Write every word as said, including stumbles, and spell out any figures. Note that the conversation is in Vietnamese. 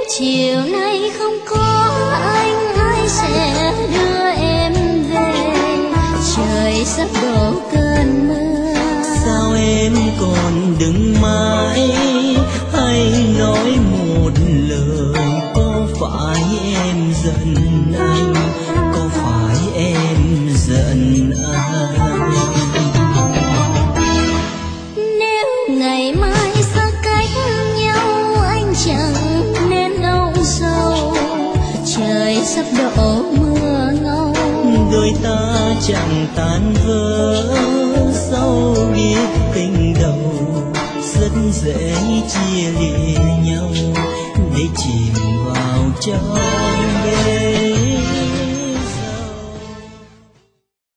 chiều nay không có anh, ai sẽ đưa em về? Trời sắp đổ cơn mưa, sao em còn đứng mãi? Hãy nói một lời, có phải em giận anh? Có phải em giận anh? Nếu ngày mai xa cách nhau, anh chẳng nên âu sầu. Trời sắp đổ mưa ngâu, đôi ta chẳng tan vỡ. Sau biết tình đầu rất dễ chia lìa nhau, để chìm vào trong